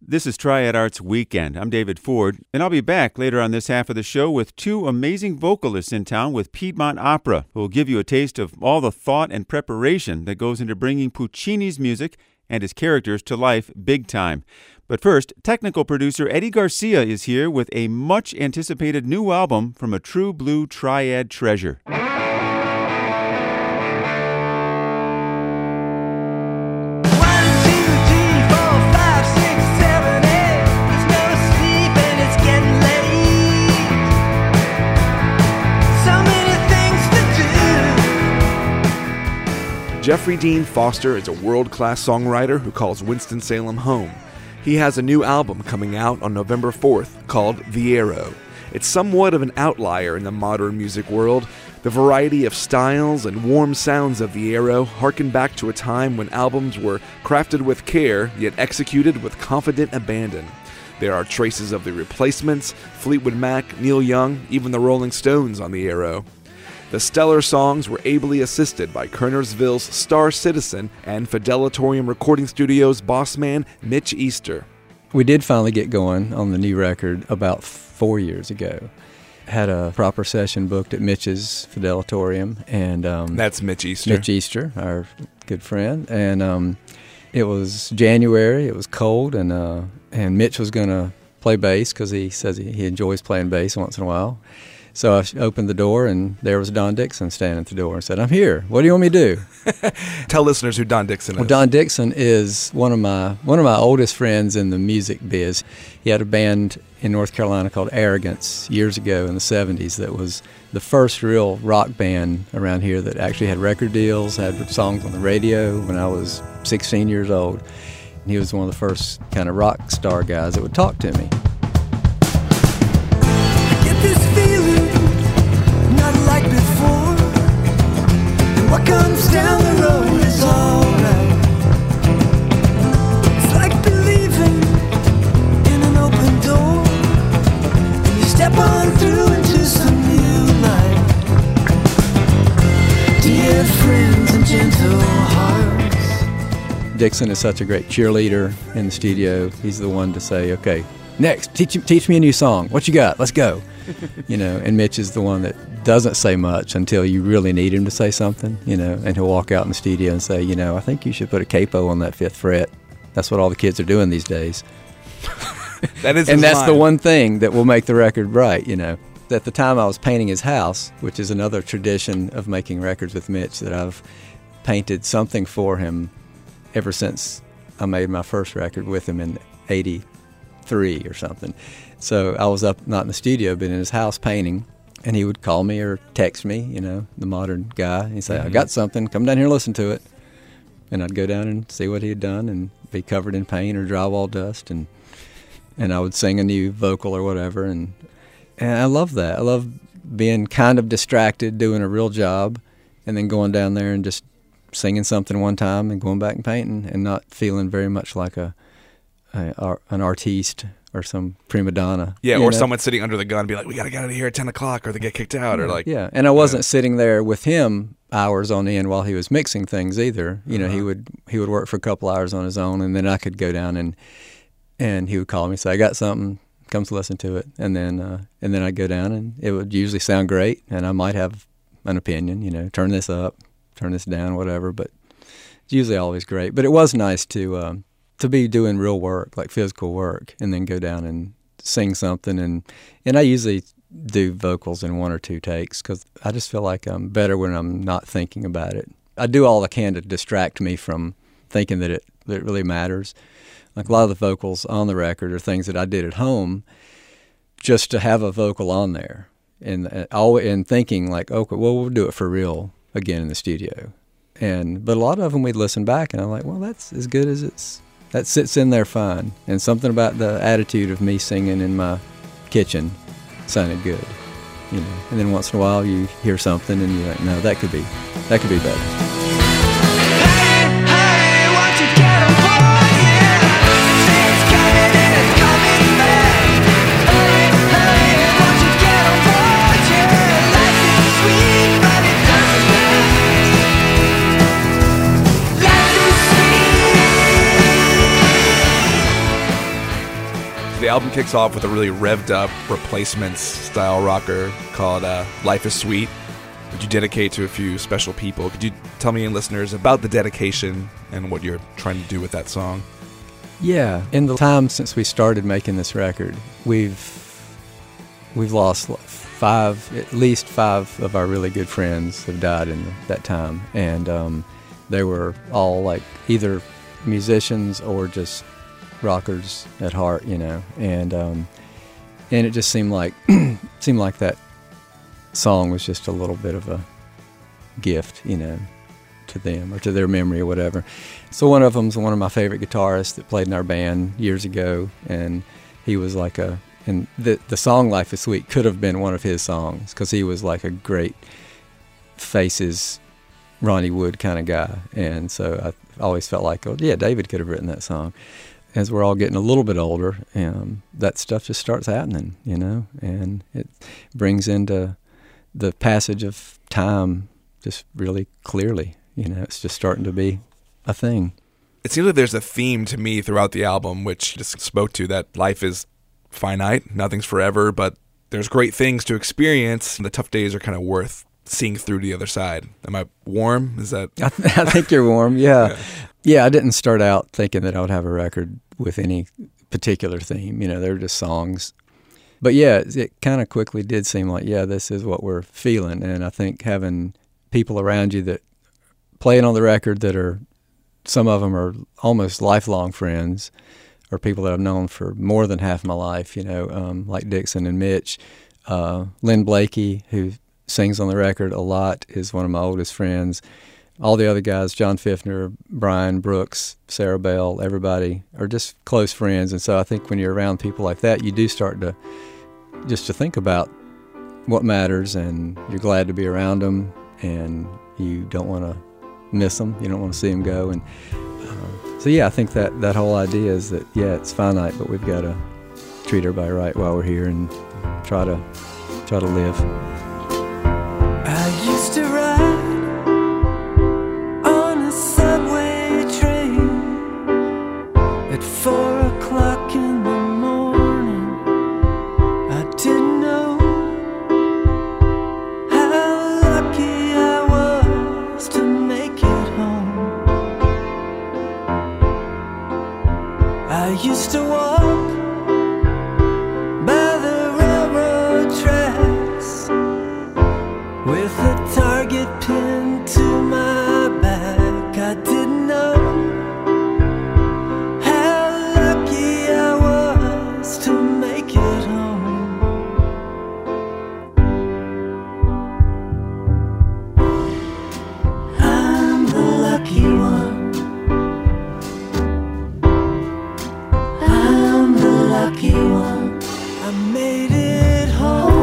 This is Triad Arts Weekend. I'm David Ford, and I'll be back later on this half of the show with two amazing vocalists in town with Piedmont Opera, who will give you a taste of all the thought and preparation that goes into bringing Puccini's music and his characters to life big time. But first, technical producer Eddie Garcia is here with a much-anticipated new album from a true blue triad treasure. Jeffrey Dean Foster is a world-class songwriter who calls Winston-Salem home. He has a new album coming out on November 4th called The Arrow. It's somewhat of an outlier in the modern music world. The variety of styles and warm sounds of The Arrow harken back to a time when albums were crafted with care, yet executed with confident abandon. There are traces of The Replacements, Fleetwood Mac, Neil Young, even the Rolling Stones on The Arrow. The stellar songs were ably assisted by Kernersville's Star Citizen and Fidelatorium Recording Studios boss man Mitch Easter. We did finally get going on the new record about 4 years ago. Had a proper session booked at Mitch's Fidelatorium, and that's Mitch Easter. Mitch Easter, our good friend, and it was January. It was cold, and Mitch was going to play bass because he says he enjoys playing bass once in a while. So I opened the door, and there was Don Dixon standing at the door and said, "I'm here. What do you want me to do?" Tell listeners who Don Dixon is. Well, Don Dixon is one of my oldest friends in the music biz. He had a band in North Carolina called Arrogance years ago in the 70s that was the first real rock band around here that actually had record deals, had songs on the radio when I was 16 years old. And he was one of the first kind of rock star guys that would talk to me. What comes down the road is alright. It's like believing in an open door, and you step on through into some new light. Dear friends and gentle hearts. Dixon is such a great cheerleader in the studio. He's the one to say, "Okay, next, teach me a new song. What you got? Let's go." And Mitch is the one that doesn't say much until you really need him to say something, and he'll walk out in the studio and say, I think you should put a capo on that 5th fret. That's what all the kids are doing these days. That is and that's line. the one thing that will make the record right, At the time I was painting his house, which is another tradition of making records with Mitch, that I've painted something for him ever since I made my first record with him in 83 or something. So I was up, not in the studio, but in his house painting, and he would call me or text me, the modern guy. He'd say, "I got something, come down here and listen to it." And I'd go down and see what he had done and be covered in paint or drywall dust, and I would sing a new vocal or whatever. And I love that. I love being kind of distracted, doing a real job, and then going down there and just singing something one time and going back and painting and not feeling very much like an artiste or some prima donna. Yeah, or someone sitting under the gun and be like, "We got to get out of here at 10 o'clock or they get kicked out." Or like, yeah, and I wasn't sitting there with him hours on end while he was mixing things either. He would work for a couple hours on his own, and then I could go down and he would call me and say, "I got something, come to listen to it." And then I'd go down, and it would usually sound great, and I might have an opinion, turn this up, turn this down, whatever, but it's usually always great. But it was nice to be doing real work, like physical work, and then go down and sing something. And I usually do vocals in 1 or 2 takes because I just feel like I'm better when I'm not thinking about it. I do all I can to distract me from thinking that it really matters. Like a lot of the vocals on the record are things that I did at home just to have a vocal on there. And thinking like, okay, well, we'll do it for real again in the studio. But a lot of them we'd listen back, and I'm like, well, that's as good as that sits in there fine. And something about the attitude of me singing in my kitchen sounded good, And then once in a while you hear something and you're like, no, that could be better. The album kicks off with a really revved up Replacements style rocker called Life is Sweet, which you dedicate to a few special people. Could you tell me and listeners about the dedication and what you're trying to do with that song? Yeah. In the time since we started making this record, we've lost at least five of our really good friends have died in that time. And they were all like either musicians or just rockers at heart, you know. And it just seemed like that song was just a little bit of a gift, you know, to them or to their memory or whatever. So one of them's one of my favorite guitarists that played in our band years ago, and he was like and the song Life is Sweet could have been one of his songs because he was like a great Faces, Ronnie Wood kind of guy. And so I always felt like, oh yeah, David could have written that song. As we're all getting a little bit older, that stuff just starts happening, you know, and it brings into the passage of time just really clearly. You know, it's just starting to be a thing. It seems like there's a theme to me throughout the album, which just spoke to that life is finite, nothing's forever, but there's great things to experience, and the tough days are kind of worth seeing through to the other side. Am I warm? Is that? I think you're warm, yeah. Yeah, I didn't start out thinking that I would have a record with any particular theme. You know, they were just songs. But yeah, it kind of quickly did seem like, yeah, this is what we're feeling. And I think having people around you that playing on the record that are, some of them are almost lifelong friends or people that I've known for more than half my life, you know, like Dixon and Mitch. Lynn Blakey, who sings on the record a lot, is one of my oldest friends. All the other guys, John Fiffner, Brian Brooks, Sarah Bell, everybody are just close friends. And so I think when you're around people like that, you do start to think about what matters, and you're glad to be around them, and you don't want to miss them. You don't want to see them go. And so, yeah, I think that whole idea is that, yeah, it's finite, but we've got to treat everybody right while we're here and try to live. I used to ride on a subway train at 4 o'clock in the morning. I didn't know how lucky I was to make it home. I used to walk by the railroad tracks with a target pinned to my back. I didn't know how lucky I was to make it home. I'm the lucky one. I'm the lucky one. I made it home.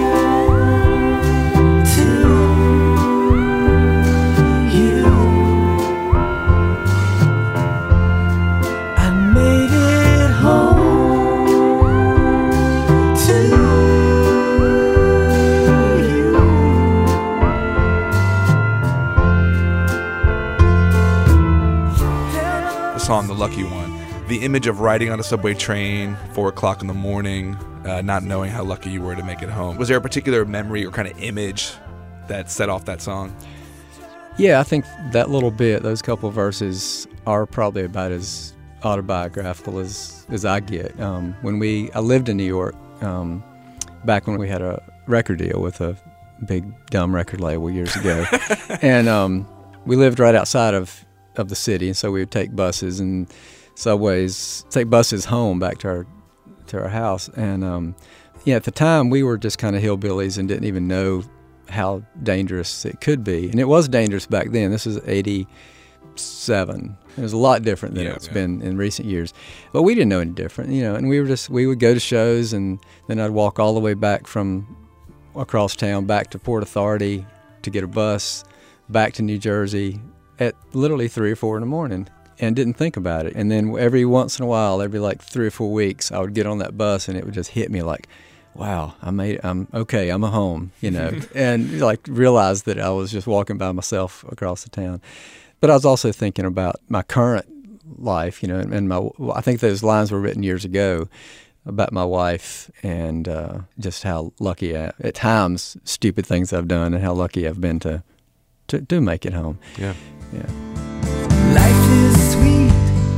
Song, The Lucky One. The image of riding on a subway train, 4 o'clock in the morning, not knowing how lucky you were to make it home. Was there a particular memory or kind of image that set off that song? Yeah, I think that little bit, those couple verses are probably about as autobiographical as I get. I lived in New York back when we had a record deal with a big dumb record label years ago. And we lived right outside of the city, and so we would take buses and subways, take buses home back to our house. And at the time we were just kind of hillbillies and didn't even know how dangerous it could be. And it was dangerous back then. This was 87. It was a lot different than it's been in recent years. But we didn't know any different, you know, and we would go to shows, and then I'd walk all the way back from across town back to Port Authority to get a bus back to New Jersey at literally 3 or 4 in the morning, and didn't think about it. And then every once in a while, every like 3 or 4 weeks, I would get on that bus, and it would just hit me like, wow, I made it. I'm okay. I'm home, you know, and like realized that I was just walking by myself across the town. But I was also thinking about my current life, you know, and I think those lines were written years ago. about my wife and just how lucky at times stupid things I've done and how lucky I've been to make it home. Yeah. Life is sweet,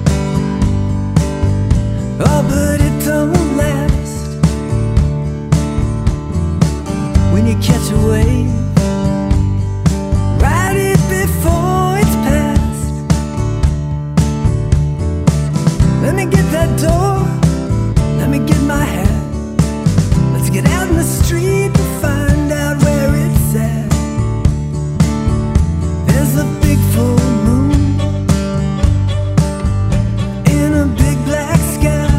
oh, but it don't last. When you catch a wave, ride it before it's past. Let me get that door, let me get my hat. Let's get out in the street and find out where it's at. There's a big full moon in a big black sky,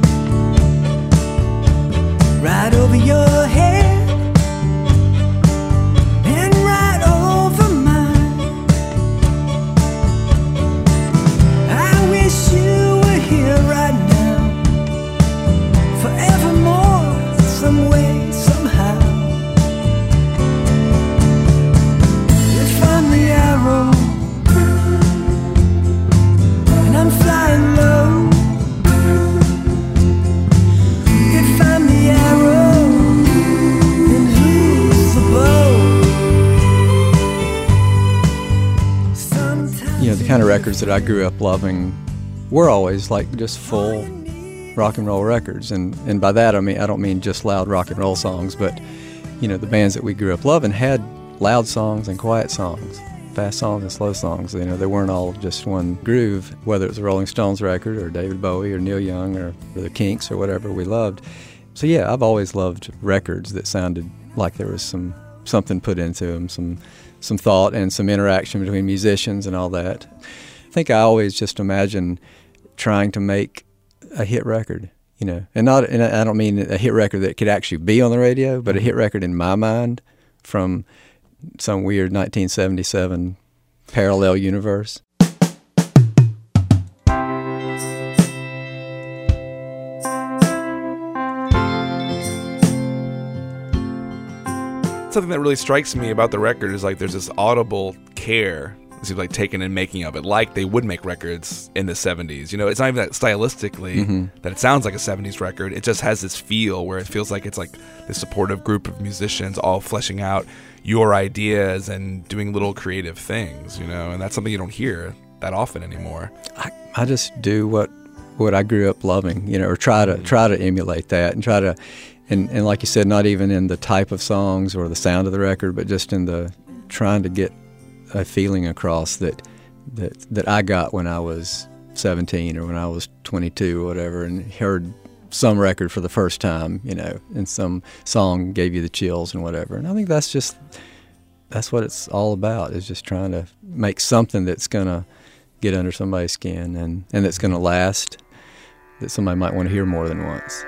right over your head and right over mine. I wish you were here right now, forevermore, some way, somehow. If I'm the arrow and I'm flying low, if I'm the arrow, then who's the bow? Sometimes The kind of records that I grew up loving were always like just full rock and roll records, and by that I don't mean just loud rock and roll songs, but the bands that we grew up loving had loud songs and quiet songs, fast songs and slow songs. They weren't all just one groove, whether it was a Rolling Stones record or David Bowie or Neil Young or the Kinks or whatever we loved. So yeah, I've always loved records that sounded like there was something put into them, some thought and some interaction between musicians and all that. I think I always just imagine trying to make a hit record, and I don't mean a hit record that could actually be on the radio, but a hit record in my mind from some weird 1977 parallel universe. Something that really strikes me about the record is like there's this audible care it seems like taken in making of it, like they would make records in the 70s. It's not even that stylistically that it sounds like a 70s record. It just has this feel where it feels like it's like this supportive group of musicians all fleshing out your ideas and doing little creative things, and that's something you don't hear that often anymore. I just do what I grew up loving, or try to emulate that and try to, and like you said, not even in the type of songs or the sound of the record, but just in the trying to get a feeling across that I got when I was 17 or when I was 22 or whatever, and heard some record for the first time, and some song gave you the chills and whatever. And I think that's what it's all about, is just trying to make something that's going to get under somebody's skin and that's going to last, that somebody might want to hear more than once.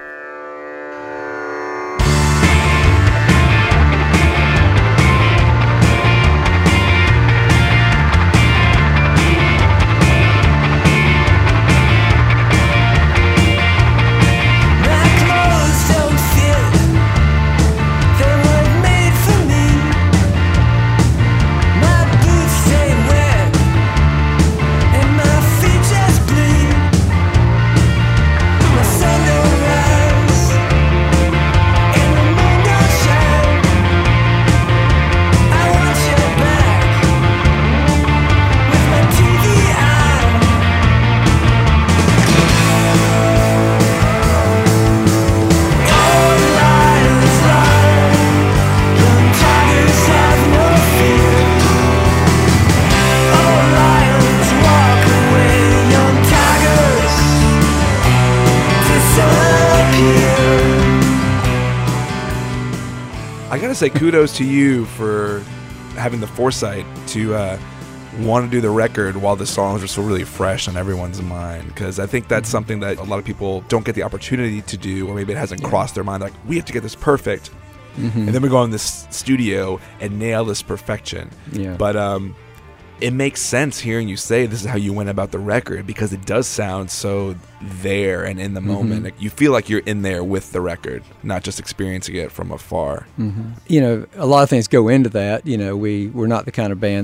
Say kudos to you for having the foresight to want to do the record while the songs are still really fresh on everyone's mind, because I think that's something that a lot of people don't get the opportunity to do, or maybe it hasn't crossed their mind, like, we have to get this perfect, and then we go in this studio and nail this perfection. But it makes sense hearing you say this is how you went about the record, because it does sound so there and in the moment. Like, you feel like you're in there with the record, not just experiencing it from afar. A lot of things go into that. We're not the kind of band that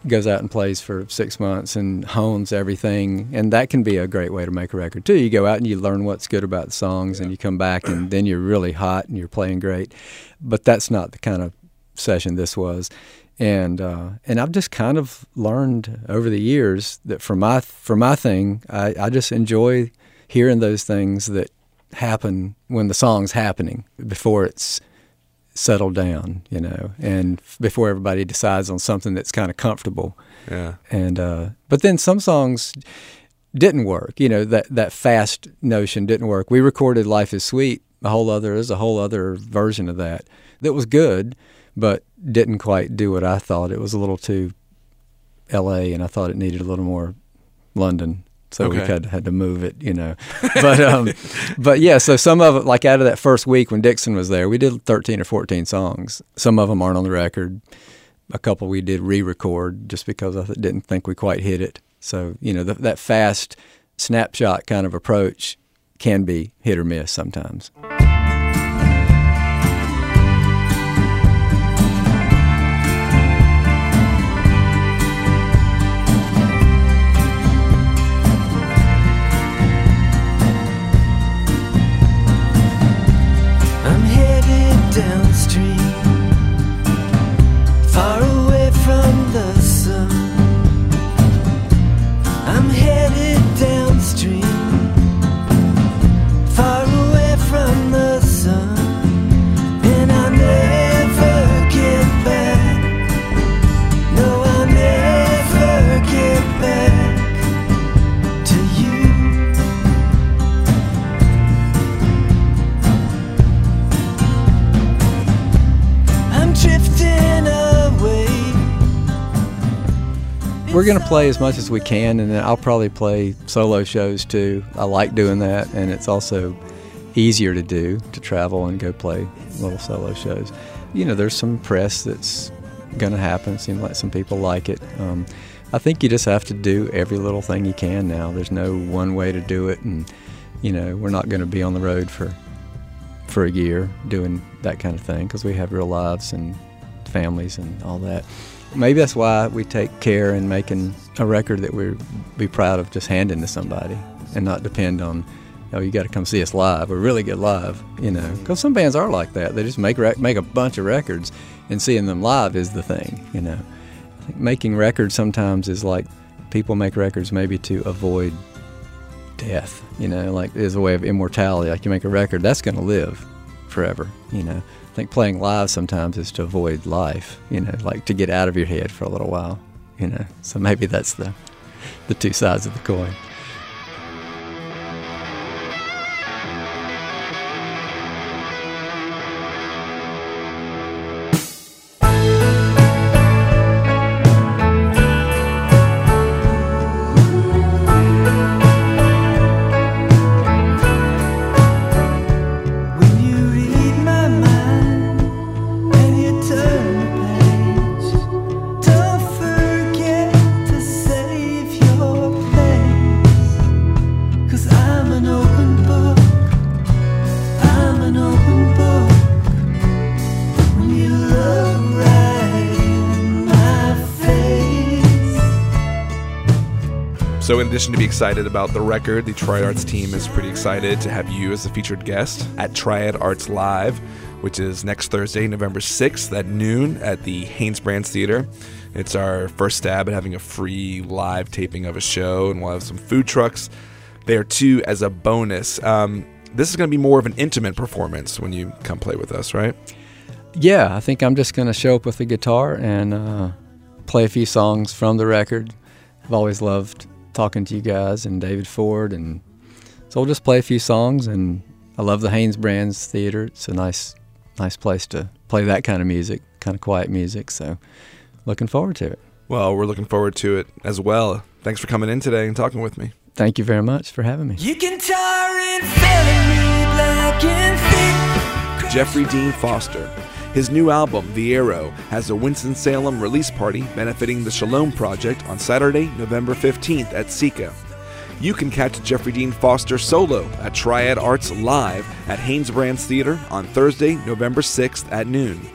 goes out and plays for 6 months and hones everything, and that can be a great way to make a record too. You go out and you learn what's good about the songs, and you come back and then you're really hot and you're playing great. But that's not the kind of session this was, and I've just kind of learned over the years that for my thing, I just enjoy hearing those things that happen when the song's happening before it's settled down, and before everybody decides on something that's kind of comfortable. Yeah. And but then some songs didn't work. That fast notion didn't work. We recorded "Life Is Sweet." There's a whole other version of that was good, but didn't quite do what I thought. It was a little too L.A., and I thought it needed a little more London. So we had to move it, But yeah, so some of it, like out of that first week when Dixon was there, we did 13 or 14 songs. Some of them aren't on the record. A couple we did re-record just because I didn't think we quite hit it. So, that fast snapshot kind of approach can be hit or miss sometimes. Downstream, far away from the sun. I'm headed downstream, far away from the sun. And I'll never get back. No, I'll never get back to you. Drifting away. We're going to play as much as we can, and then I'll probably play solo shows too. I like doing that, and it's also easier to do, to travel and go play little solo shows. There's some press that's going to happen. It seems like some people like it. I think you just have to do every little thing you can now. There's no one way to do it, and we're not going to be on the road for a year doing that kind of thing because we have real lives and families and all that. Maybe that's why we take care in making a record that we'd be proud of just handing to somebody and not depend on, you got to come see us live or really get live, because some bands are like that. They just make a bunch of records and seeing them live is the thing, I think making records sometimes is like people make records maybe to avoid death, like is a way of immortality. Like you make a record, that's going to live forever, I think playing live sometimes is to avoid life, like to get out of your head for a little while, so maybe that's the two sides of the coin. So in addition to be excited about the record, the Triad Arts team is pretty excited to have you as a featured guest at Triad Arts Live, which is next Thursday, November 6th at noon at the Haynes-Brands Theater. It's our first stab at having a free live taping of a show, and we'll have some food trucks there too as a bonus. This is going to be more of an intimate performance when you come play with us, right? Yeah, I think I'm just going to show up with the guitar and play a few songs from the record. I've always loved talking to you guys and David Ford, and so we'll just play a few songs. And I love the Haynes-Brands Theater. It's a nice place to play that kind of music, kind of quiet music. So looking forward to it. Well, we're looking forward to it as well. Thanks for coming in today and talking with me. Thank you very much for having me. You can tar and feather me black and thick. Jeffrey Dean Foster. His new album, The Arrow, has a Winston-Salem release party benefiting the Shalom Project on Saturday, November 15th at Sika. You can catch Jeffrey Dean Foster solo at Triad Arts Live at Haynes-Brands Theater on Thursday, November 6th at noon.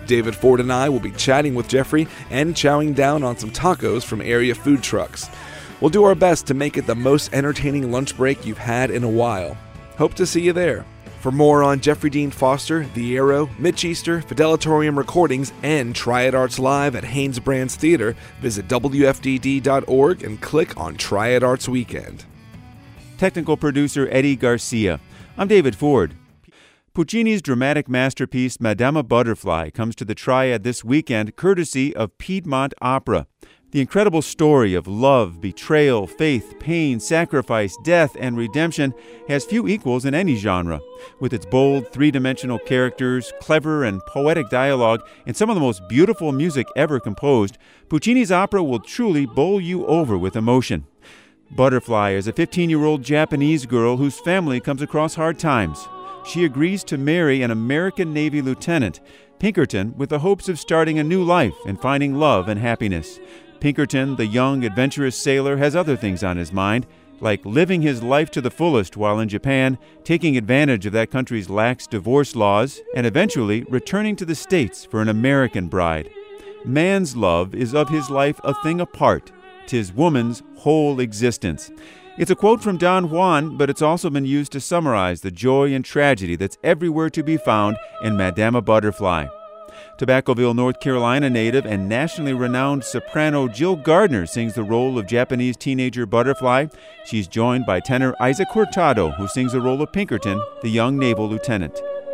David Ford and I will be chatting with Jeffrey and chowing down on some tacos from area food trucks. We'll do our best to make it the most entertaining lunch break you've had in a while. Hope to see you there. For more on Jeffrey Dean Foster, The Arrow, Mitch Easter, Fidelatorium Recordings, and Triad Arts Live at Haynes Brands Theater, visit WFDD.org and click on Triad Arts Weekend. Technical producer Eddie Garcia. I'm David Ford. Puccini's dramatic masterpiece, Madama Butterfly, comes to the Triad this weekend courtesy of Piedmont Opera. The incredible story of love, betrayal, faith, pain, sacrifice, death, and redemption has few equals in any genre. With its bold, three-dimensional characters, clever and poetic dialogue, and some of the most beautiful music ever composed, Puccini's opera will truly bowl you over with emotion. Butterfly is a 15-year-old Japanese girl whose family comes across hard times. She agrees to marry an American Navy lieutenant, Pinkerton, with the hopes of starting a new life and finding love and happiness. Pinkerton, the young, adventurous sailor, has other things on his mind, like living his life to the fullest while in Japan, taking advantage of that country's lax divorce laws, and eventually returning to the States for an American bride. Man's love is of his life a thing apart. 'Tis woman's whole existence. It's a quote from Don Juan, but it's also been used to summarize the joy and tragedy that's everywhere to be found in Madama Butterfly. Tobaccoville, North Carolina native and nationally renowned soprano Jill Gardner sings the role of Japanese teenager Butterfly. She's joined by tenor Isaac Hurtado, who sings the role of Pinkerton, the young naval lieutenant.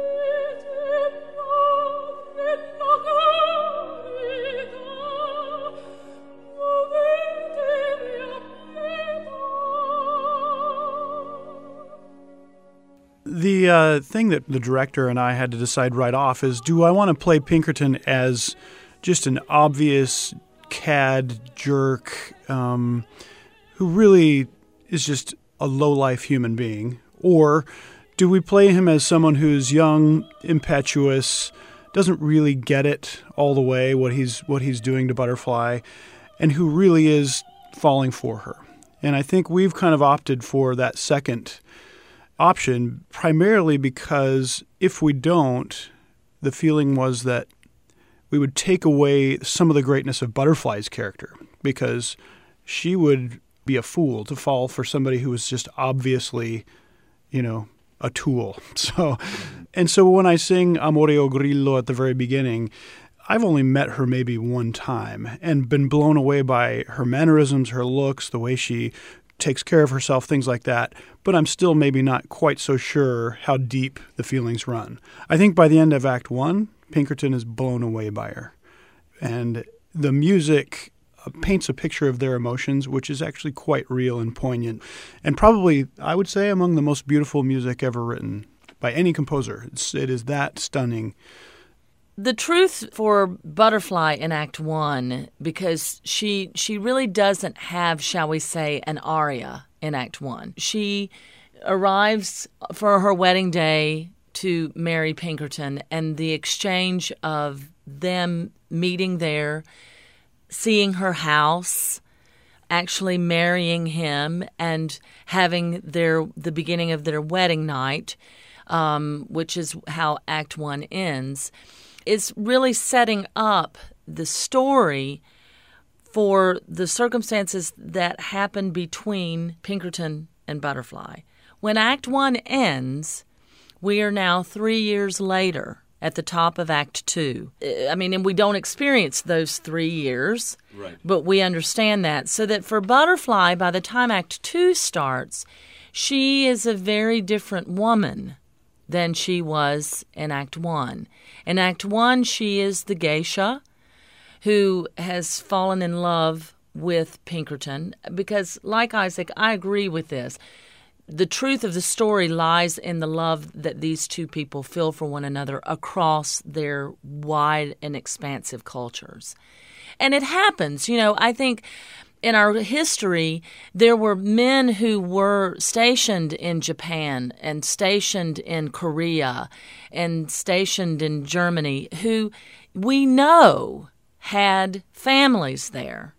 The thing that the director and I had to decide right off is, do I want to play Pinkerton as just an obvious cad jerk who really is just a low-life human being? Or do we play him as someone who's young, impetuous, doesn't really get it all the way, what he's doing to Butterfly, and who really is falling for her? And I think we've kind of opted for that second option, primarily because if we don't, the feeling was that we would take away some of the greatness of Butterfly's character, because she would be a fool to fall for somebody who was just obviously, a tool. So when I sing Amore o Grillo at the very beginning, I've only met her maybe one time and been blown away by her mannerisms, her looks, the way she takes care of herself, things like that, but I'm still maybe not quite so sure how deep the feelings run. I think by the end of Act 1, Pinkerton is blown away by her. And the music paints a picture of their emotions, which is actually quite real and poignant, and probably, I would say, among the most beautiful music ever written by any composer. It is that stunning. The truth for Butterfly in Act 1, because she really doesn't have, shall we say, an aria in Act 1. She arrives for her wedding day to marry Pinkerton, and the exchange of them meeting there, seeing her house, actually marrying him, and having the beginning of their wedding night, which is how Act 1 ends, is really setting up the story for the circumstances that happen between Pinkerton and Butterfly. When Act 1 ends, we are now 3 years later at the top of Act 2. And we don't experience those 3 years, right, but we understand that. So that for Butterfly, by the time Act 2 starts, she is a very different woman than she was in Act 1. In Act 1, she is the geisha who has fallen in love with Pinkerton because, like Isaac, I agree with this. The truth of the story lies in the love that these two people feel for one another across their wide and expansive cultures. And it happens, I think in our history, there were men who were stationed in Japan and stationed in Korea and stationed in Germany who we know had families there.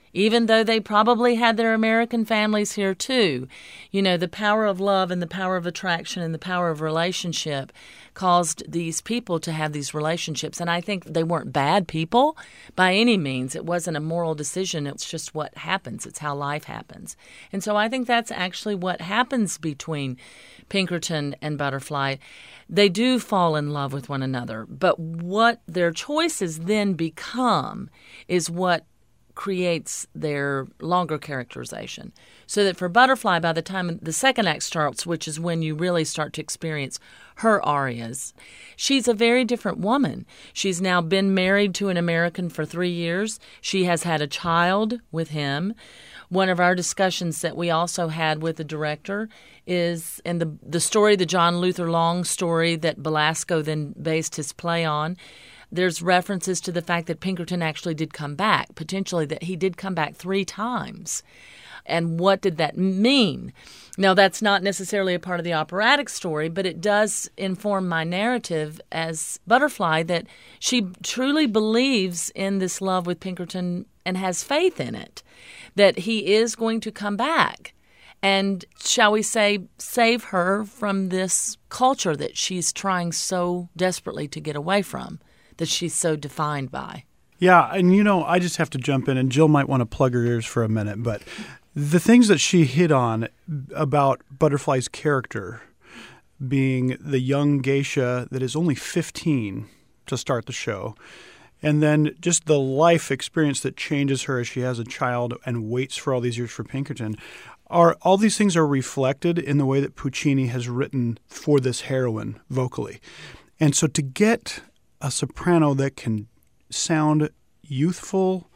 even though they probably had their American families here too. You know, the power of love and the power of attraction and the power of relationship caused these people to have these relationships. And I think they weren't bad people by any means. It wasn't a moral decision. It's just what happens. It's how life happens. And so I think that's actually what happens between Pinkerton and Butterfly. They do fall in love with one another. But what their choices then become is what creates their longer characterization. So that for Butterfly, by the time the second act starts, which is when you really start to experience her arias, she's a very different woman. She's now been married to an American for 3 years. She has had a child with him. One of our discussions that we also had with the director is, and the story, the John Luther Long story that Belasco then based his play on, there's references to the fact that Pinkerton actually did come back, potentially that he did come back 3 times. And what did that mean? Now, that's not necessarily a part of the operatic story, but it does inform my narrative as Butterfly that she truly believes in this love with Pinkerton and has faith in it, that he is going to come back and, shall we say, save her from this culture that she's trying so desperately to get away from, that she's so defined by. Yeah, and I just have to jump in, and Jill might want to plug her ears for a minute, but the things that she hit on about Butterfly's character being the young geisha that is only 15 to start the show, and then just the life experience that changes her as she has a child and waits for all these years for Pinkerton, all these things are reflected in the way that Puccini has written for this heroine vocally. And so to get a soprano that can sound youthful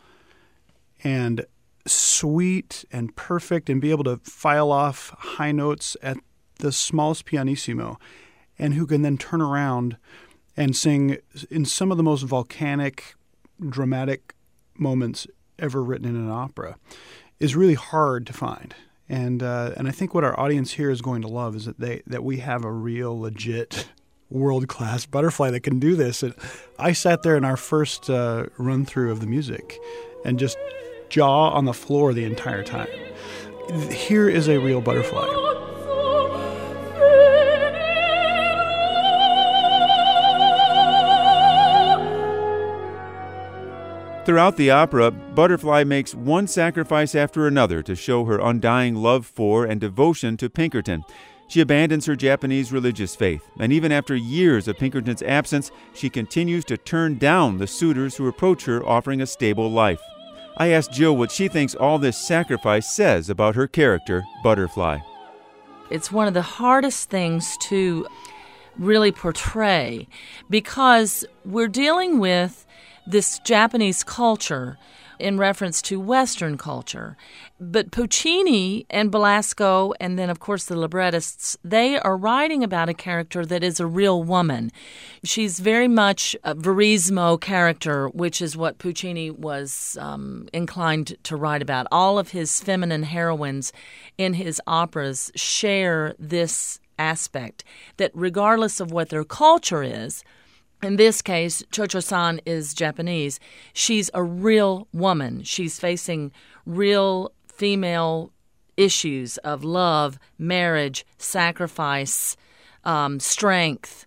and sweet and perfect and be able to file off high notes at the smallest pianissimo, and who can then turn around and sing in some of the most volcanic, dramatic moments ever written in an opera, is really hard to find. And I think what our audience here is going to love is that we have a real, legit, world-class Butterfly that can do this. And I sat there in our first run-through of the music and just jaw on the floor the entire time. Here is a real Butterfly. Throughout the opera, Butterfly makes one sacrifice after another to show her undying love for and devotion to Pinkerton. She abandons her Japanese religious faith, and even after years of Pinkerton's absence, she continues to turn down the suitors who approach her offering a stable life. I asked Jill what she thinks all this sacrifice says about her character, Butterfly. It's one of the hardest things to really portray because we're dealing with this Japanese culture in reference to Western culture. But Puccini and Belasco, and then, of course, the librettists, they are writing about a character that is a real woman. She's very much a verismo character, which is what Puccini was inclined to write about. All of his feminine heroines in his operas share this aspect, that regardless of what their culture is, in this case, Cho-Cho-san is Japanese. She's a real woman. She's facing real female issues of love, marriage, sacrifice, strength,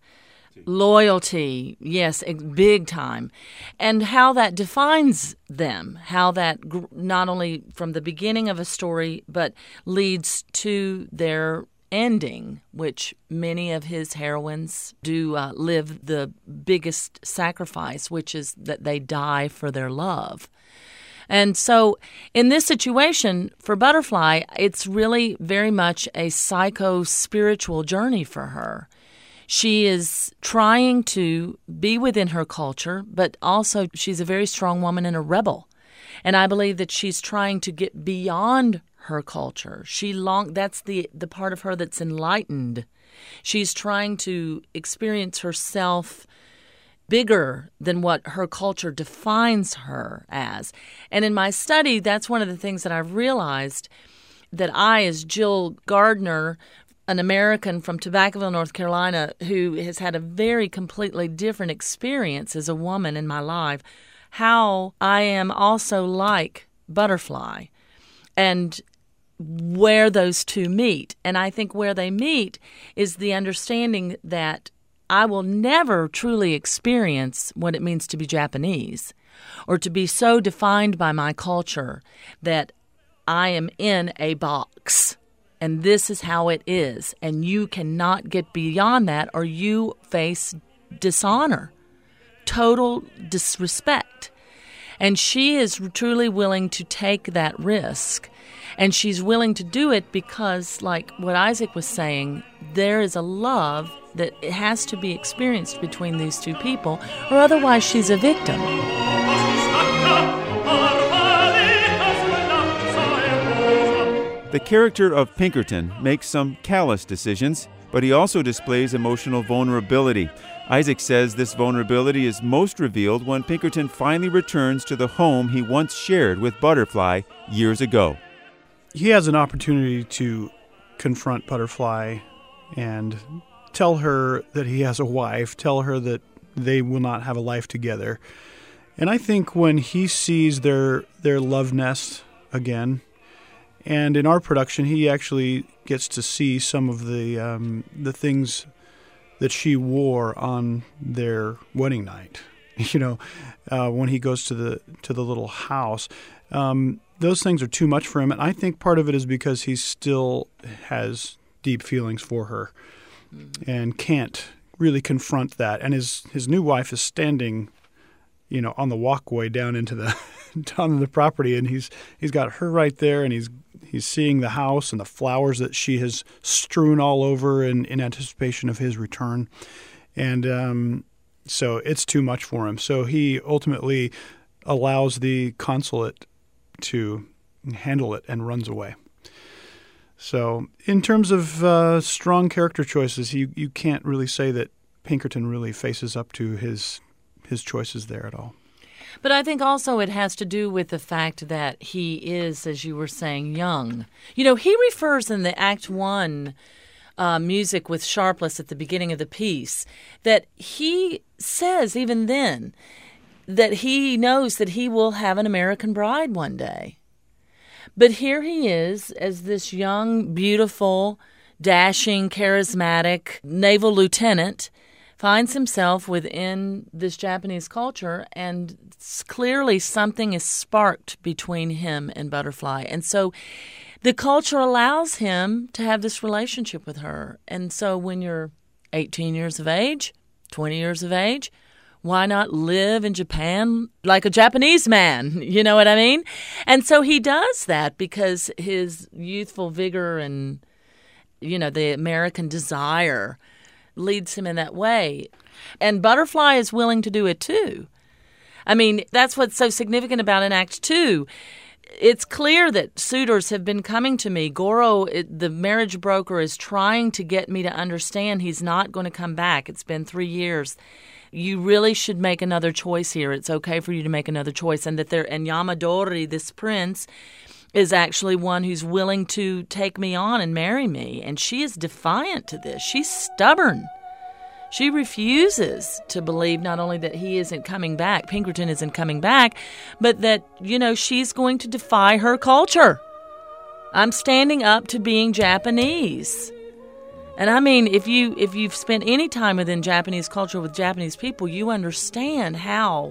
loyalty, yes, big time. And how that defines them, how that not only from the beginning of a story, but leads to their ending, which many of his heroines do live the biggest sacrifice, which is that they die for their love. And so in this situation, for Butterfly, it's really very much a psycho-spiritual journey for her. She is trying to be within her culture, but also she's a very strong woman and a rebel. And I believe that she's trying to get beyond her culture. That's the part of her that's enlightened. She's trying to experience herself bigger than what her culture defines her as. And in my study, that's one of the things that I've realized, that I, as Jill Gardner, an American from Tobaccoville, North Carolina, who has had a very completely different experience as a woman in my life, how I am also like Butterfly, and where those two meet. And I think where they meet is the understanding that I will never truly experience what it means to be Japanese, or to be so defined by my culture that I am in a box, and this is how it is, and you cannot get beyond that or you face dishonor, total disrespect. And she is truly willing to take that risk. And she's willing to do it because, like what Isaac was saying, there is a love that has to be experienced between these two people, or otherwise she's a victim. The character of Pinkerton makes some callous decisions, but he also displays emotional vulnerability. Isaac says this vulnerability is most revealed when Pinkerton finally returns to the home he once shared with Butterfly years ago. He has an opportunity to confront Butterfly and tell her that he has a wife, tell her that they will not have a life together. And I think when he sees their love nest again, and in our production, he actually gets to see some of the things that she wore on their wedding night. When he goes to the little house, those things are too much for him, and I think part of it is because he still has deep feelings for her, and can't really confront that. And his new wife is standing, on the walkway down into the property, and he's got her right there, and he's seeing the house and the flowers that she has strewn all over in anticipation of his return. And so it's too much for him. So he ultimately allows the consulate to handle it and runs away. So in terms of strong character choices, you can't really say that Pinkerton really faces up to his choices there at all. But I think also it has to do with the fact that he is, as you were saying, young. He refers in the Act 1 music with Sharpless at the beginning of the piece that he says even then that he knows that he will have an American bride one day. But here he is as this young, beautiful, dashing, charismatic naval lieutenant, finds himself within this Japanese culture, and clearly something is sparked between him and Butterfly. And so the culture allows him to have this relationship with her. And so when you're 18 years of age, 20 years of age, why not live in Japan like a Japanese man? You know what I mean? And so he does that because his youthful vigor and, the American desire leads him in that way. And Butterfly is willing to do it too. I mean, that's what's so significant about in Act 2. It's clear that suitors have been coming to me. Goro, the marriage broker, is trying to get me to understand he's not going to come back. It's been 3 years. You really should make another choice here. It's okay for you to make another choice. And Yamadori, this prince, is actually one who's willing to take me on and marry me. And she is defiant to this. She's stubborn. She refuses to believe not only that he isn't coming back, Pinkerton isn't coming back, but that, she's going to defy her culture. I'm standing up to being Japanese. And I mean, if you've spent any time within Japanese culture with Japanese people, you understand how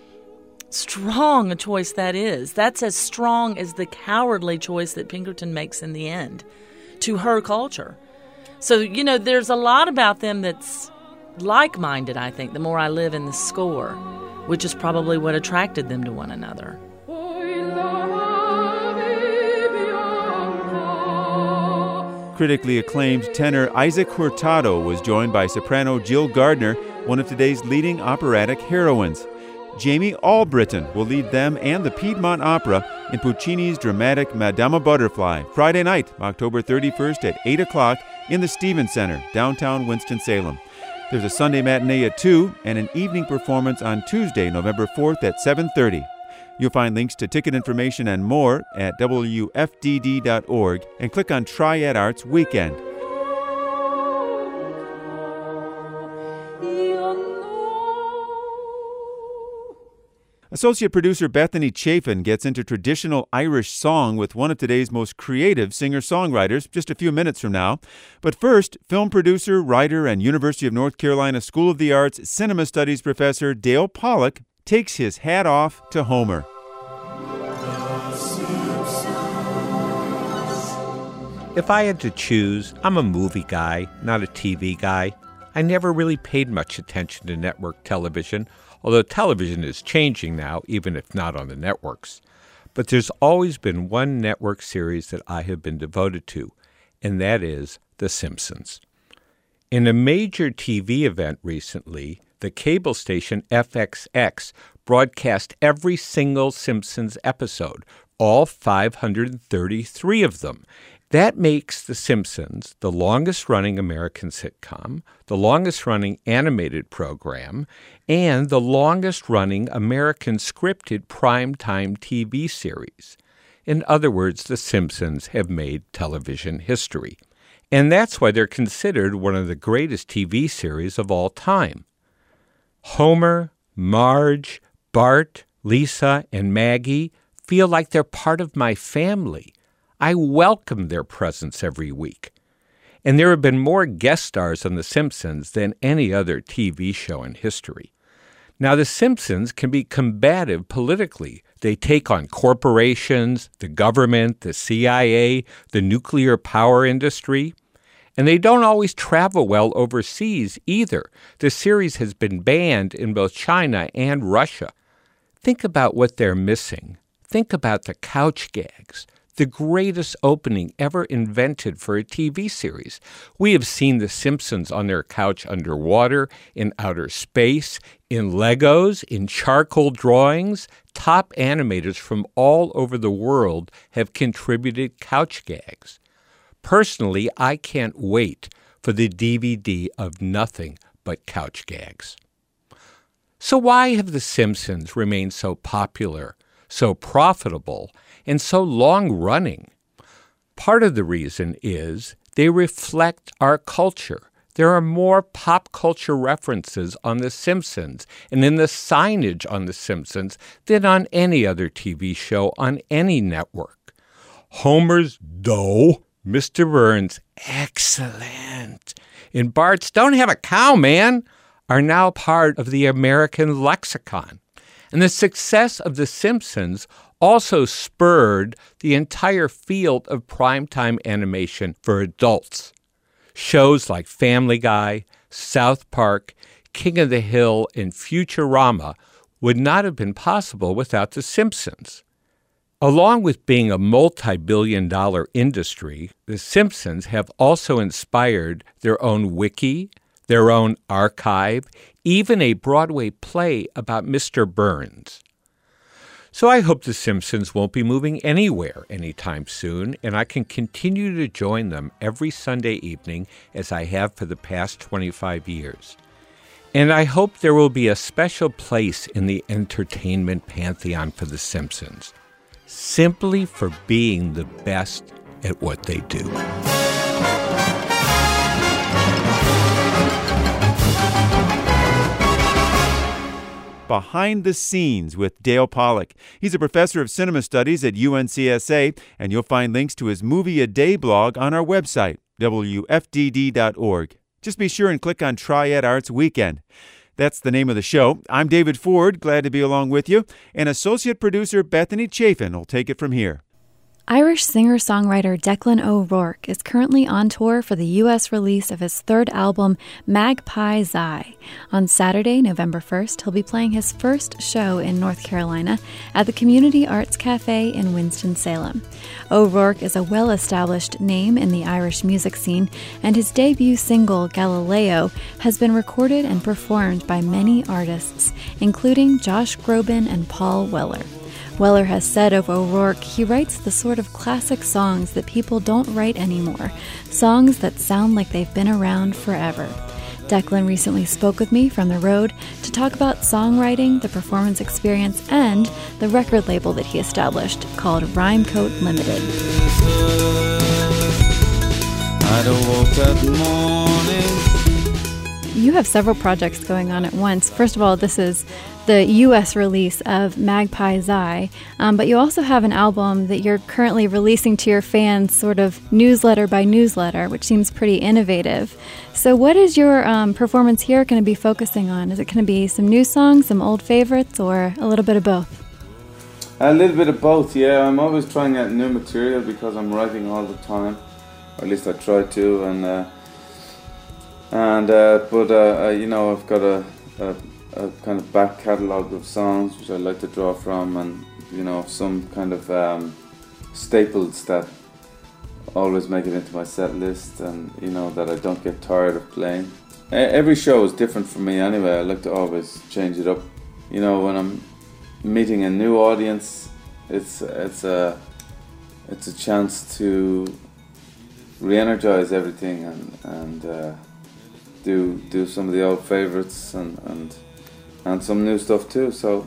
strong a choice that is. That's as strong as the cowardly choice that Pinkerton makes in the end to her culture. So, there's a lot about them that's like-minded, I think, the more I live in the score, which is probably what attracted them to one another. Critically acclaimed tenor Isaac Hurtado was joined by soprano Jill Gardner, one of today's leading operatic heroines. Jamie Albritton will lead them and the Piedmont Opera in Puccini's dramatic Madama Butterfly, Friday night, October 31st at 8 o'clock in the Stevens Center, downtown Winston-Salem. There's a Sunday matinee at 2 and an evening performance on Tuesday, November 4th at 7:30. You'll find links to ticket information and more at wfdd.org and click on Triad Arts Weekend. Associate producer Bethany Chafin gets into traditional Irish song with one of today's most creative singer-songwriters just a few minutes from now. But first, film producer, writer, and University of North Carolina School of the Arts Cinema Studies professor Dale Pollak takes his hat off to Homer. If I had to choose, I'm a movie guy, not a TV guy. I never really paid much attention to network television, although television is changing now, even if not on the networks. But there's always been one network series that I have been devoted to, and that is The Simpsons. In a major TV event recently, the cable station FXX broadcast every single Simpsons episode, all 533 of them. That makes The Simpsons the longest-running American sitcom, the longest-running animated program, and the longest-running American scripted primetime TV series. In other words, The Simpsons have made television history. And that's why they're considered one of the greatest TV series of all time. Homer, Marge, Bart, Lisa, and Maggie feel like they're part of my family. I welcome their presence every week. And there have been more guest stars on The Simpsons than any other TV show in history. Now, The Simpsons can be combative politically. They take on corporations, the government, the CIA, the nuclear power industry. And they don't always travel well overseas either. The series has been banned in both China and Russia. Think about what they're missing. Think about the couch gags. The greatest opening ever invented for a TV series. We have seen The Simpsons on their couch underwater, in outer space, in Legos, in charcoal drawings. Top animators from all over the world have contributed couch gags. Personally, I can't wait for the DVD of nothing but couch gags. So why have The Simpsons remained so popular, so profitable, and so long-running? Part of the reason is they reflect our culture. There are more pop culture references on The Simpsons and in the signage on The Simpsons than on any other TV show on any network. Homer's dough, Mr. Burns, excellent, and Bart's don't have a cow, man, are now part of the American lexicon. And the success of The Simpsons also spurred the entire field of primetime animation for adults. Shows like Family Guy, South Park, King of the Hill, and Futurama would not have been possible without The Simpsons. Along with being a multi-billion-dollar industry, The Simpsons have also inspired their own wiki, their own archive, even a Broadway play about Mr. Burns. So I hope The Simpsons won't be moving anywhere anytime soon, and I can continue to join them every Sunday evening as I have for the past 25 years. And I hope there will be a special place in the entertainment pantheon for The Simpsons, simply for being the best at what they do. Behind the Scenes with Dale Pollak. He's a professor of cinema studies at UNCSA, and you'll find links to his Movie a Day blog on our website, WFDD.org. Just be sure and click on Triad Arts Weekend. That's the name of the show. I'm David Ford, glad to be along with you, and associate producer Bethany Chafin will take it from here. Irish singer-songwriter Declan O'Rourke is currently on tour for the U.S. release of his third album, Magpie Zai. On Saturday, November 1st, he'll be playing his first show in North Carolina at the Community Arts Cafe in Winston-Salem. O'Rourke is a well-established name in the Irish music scene, and his debut single, Galileo, has been recorded and performed by many artists, including Josh Groban and Paul Weller. Weller has said of O'Rourke, he writes the sort of classic songs that people don't write anymore, songs that sound like they've been around forever. Declan recently spoke with me from the road to talk about songwriting, the performance experience, and the record label that he established called Rhymecoat Limited. You have several projects going on at once. First of all, this is the U.S. release of Magpie Zai, but you also have an album that you're currently releasing to your fans sort of newsletter by newsletter, which seems pretty innovative. So what is your performance here going to be focusing on? Is it going to be some new songs, some old favorites, or a little bit of both? A little bit of both, yeah. I'm always trying out new material because I'm writing all the time, or at least I try to. You know, I've got a kind of back catalogue of songs which I like to draw from, and you know, some kind of staples that always make it into my set list, and you know, that I don't get tired of playing. Every show is different for me anyway. I like to always change it up. You know, when I'm meeting a new audience, it's a chance to re-energize everything and do some of the old favorites and some new stuff too. So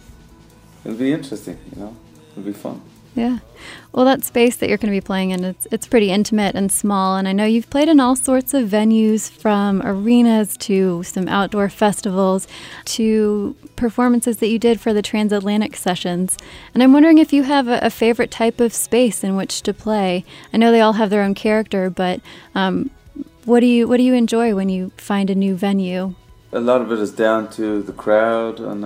it'll be interesting, you know. It'll be fun. Yeah. Well, that space that you're going to be playing in, it's pretty intimate and small, and I know you've played in all sorts of venues, from arenas to some outdoor festivals to performances that you did for the Transatlantic Sessions. And I'm wondering if you have a favorite type of space in which to play. I know they all have their own character, but what do you enjoy when you find a new venue? A lot of it is down to the crowd, and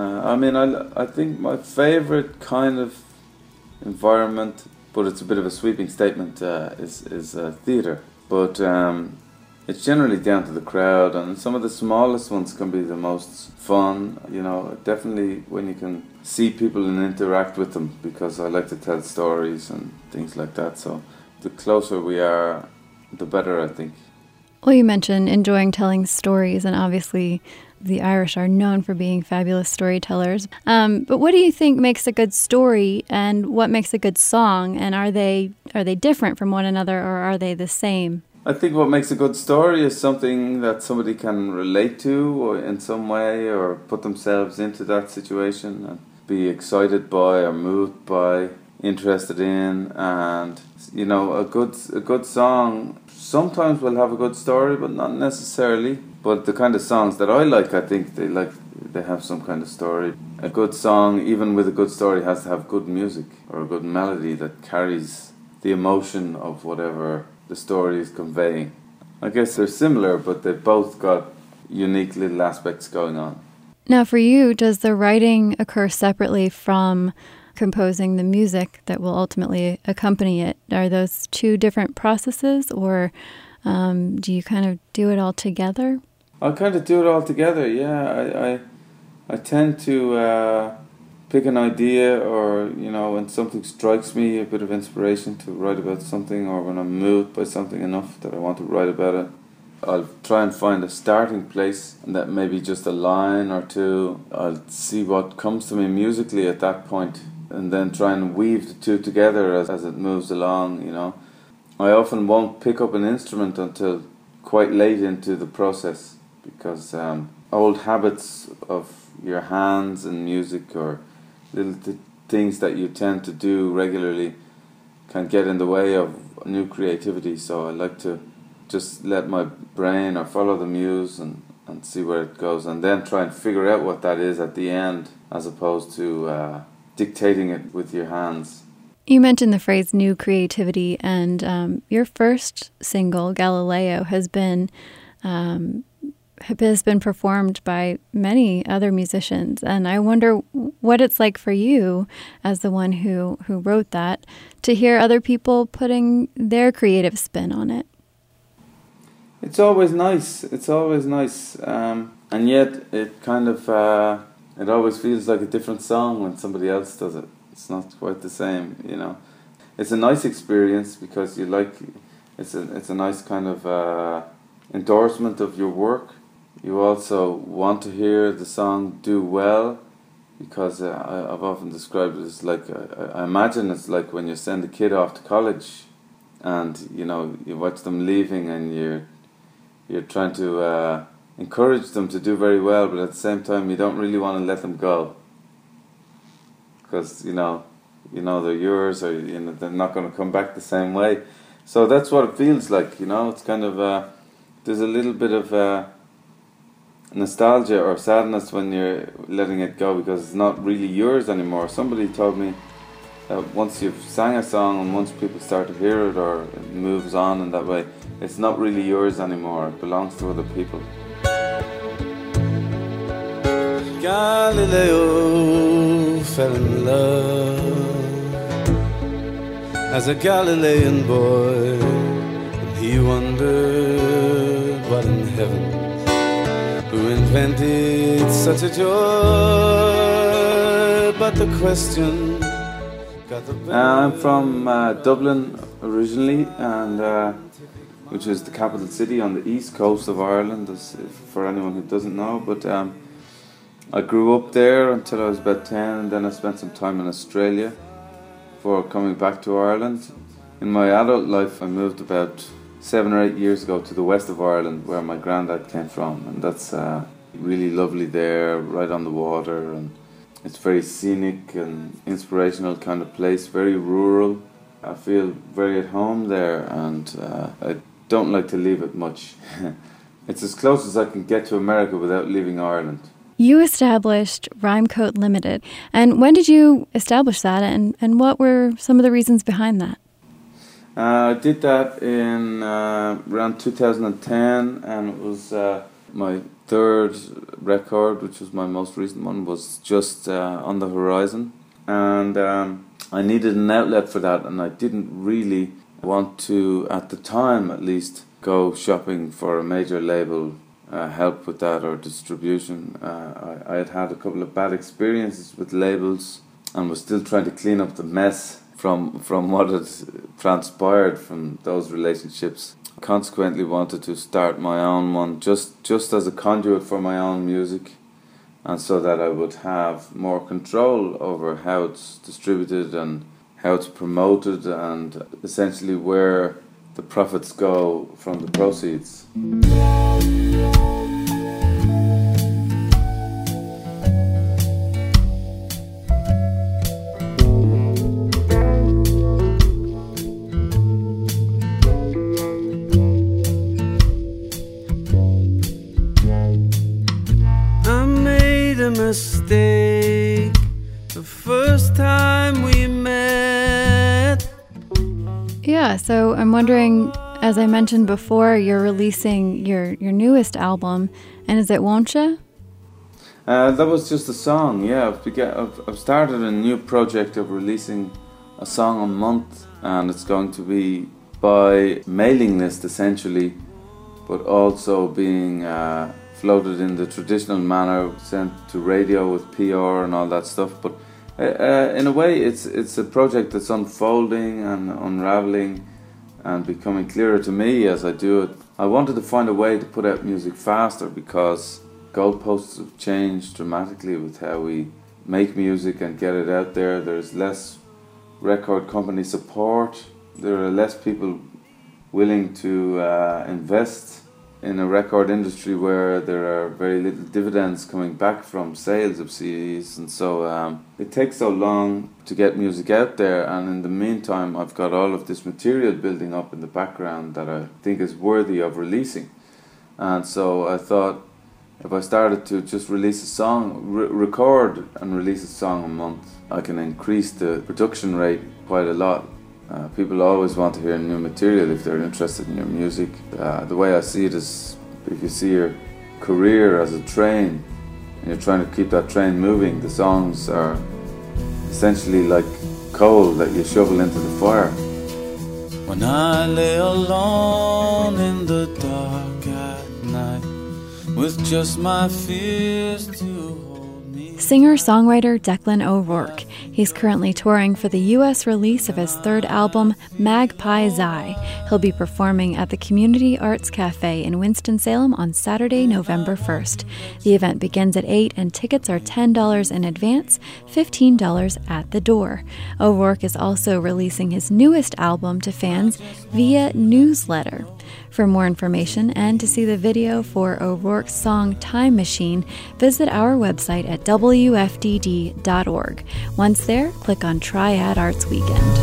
I think my favorite kind of environment, but it's a bit of a sweeping statement, is theatre. But it's generally down to the crowd, and some of the smallest ones can be the most fun. You know, definitely when you can see people and interact with them, because I like to tell stories and things like that. So the closer we are, the better, I think. Well, you mentioned enjoying telling stories, and obviously the Irish are known for being fabulous storytellers. But what do you think makes a good story, and what makes a good song? And are they different from one another, or are they the same? I think what makes a good story is something that somebody can relate to, or in some way, or put themselves into that situation and be excited by, or moved by, interested in. And you know, a good song sometimes will have a good story, but not necessarily. But the kind of songs that I like, I think they have some kind of story. A good song, even with a good story, has to have good music or a good melody that carries the emotion of whatever the story is conveying. I guess they're similar, but they've both got unique little aspects going on. Now, for you, does the writing occur separately from composing the music that will ultimately accompany it? Are those two different processes, or do you kind of do it all together? I kind of do it all together, yeah. I tend to pick an idea, or, you know, when something strikes me, a bit of inspiration to write about something, or when I'm moved by something enough that I want to write about it, I'll try and find a starting place, and that maybe just a line or two. I'll see what comes to me musically at that point, and then try and weave the two together as it moves along, you know. I often won't pick up an instrument until quite late into the process, because old habits of your hands and music, or little things that you tend to do regularly, can get in the way of new creativity. So I like to just let my brain, or follow the muse and see where it goes, and then try and figure out what that is at the end, as opposed to dictating it with your hands. You mentioned the phrase new creativity, and your first single, Galileo, has been performed by many other musicians, and I wonder what it's like for you, as the one who wrote that, to hear other people putting their creative spin on it. It's always nice. And yet it kind of it always feels like a different song when somebody else does it. It's not quite the same, you know. It's a nice experience, because it's a nice kind of endorsement of your work. You also want to hear the song do well, because I've often described it as like, I imagine it's like when you send a kid off to college, and you know, you watch them leaving, and you're trying to encourage them to do very well, but at the same time you don't really want to let them go, because you know they're yours, or you know they're not going to come back the same way. So that's what it feels like, you know. It's kind of there's a little bit of nostalgia or sadness when you're letting it go because it's not really yours anymore. Somebody told me that once you've sang a song and once people start to hear it or it moves on in that way, it's not really yours anymore. It belongs to other people. Galileo fell in love as a Galilean boy, and he wondered what in heaven who invented such a joy. But the question got the better. I'm from Dublin originally, and which is the capital city on the east coast of Ireland, for anyone who doesn't know. But I grew up there until I was about 10, and then I spent some time in Australia before coming back to Ireland. In my adult life, I moved about 7 or 8 years ago to the west of Ireland, where my granddad came from, and that's really lovely there, right on the water, and it's very scenic and inspirational kind of place, very rural. I feel very at home there, and I don't like to leave it much. It's as close as I can get to America without leaving Ireland. You established Rhymecoat Limited. And when did you establish that, and what were some of the reasons behind that? I did that in around 2010, and it was my third record, which was my most recent one, was just on the horizon. And I needed an outlet for that, and I didn't really want to, at the time at least, go shopping for a major label help with that or distribution. I had had a couple of bad experiences with labels and was still trying to clean up the mess from what had transpired from those relationships. Consequently wanted to start my own one just as a conduit for my own music, and so that I would have more control over how it's distributed and how it's promoted, and essentially where the profits go from the proceeds. Mistake the first time we met. Yeah, so I'm wondering, as I mentioned before, you're releasing your newest album, and is it Won't Ya? That was just a song, yeah. I've started a new project of releasing a song a month, and it's going to be by mailing list essentially, but also being floated in the traditional manner, sent to radio with PR and all that stuff. But in a way, it's a project that's unfolding and unraveling and becoming clearer to me as I do it. I wanted to find a way to put out music faster because goalposts have changed dramatically with how we make music and get it out there. There's less record company support. There are less people willing to invest in a record industry where there are very little dividends coming back from sales of CDs, and so it takes so long to get music out there, and in the meantime I've got all of this material building up in the background that I think is worthy of releasing. And so I thought, if I started to just release a song, record and release a song a month, I can increase the production rate quite a lot. People always want to hear new material if they're interested in your music. The way I see it is, if you see your career as a train and you're trying to keep that train moving, the songs are essentially like coal that you shovel into the fire. When I lay alone in the dark at night with just my fears to hold me. Singer-songwriter Declan O'Rourke. He's currently touring for the U.S. release of his third album, Magpie Zai. He'll be performing at the Community Arts Cafe in Winston-Salem on Saturday, November 1st. The event begins at 8 and tickets are $10 in advance, $15 at the door. O'Rourke is also releasing his newest album to fans via newsletter. For more information and to see the video for O'Rourke's song Time Machine, visit our website at wfdd.org. Once there, click on Triad Arts Weekend.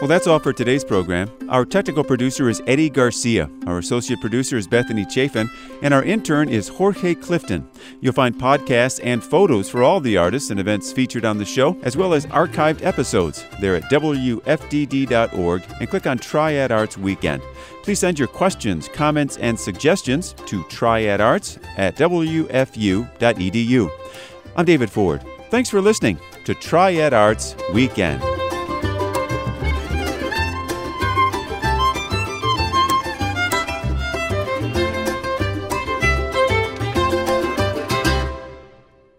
that's all for today's program. Our technical producer is Eddie Garcia. Our associate producer is Bethany Chafin. And our intern is Jorge Clifton. You'll find podcasts and photos for all the artists and events featured on the show, as well as archived episodes. They're at WFDD.org and click on Triad Arts Weekend. Please send your questions, comments, and suggestions to triadarts@wfu.edu. I'm David Ford. Thanks for listening to Triad Arts Weekend.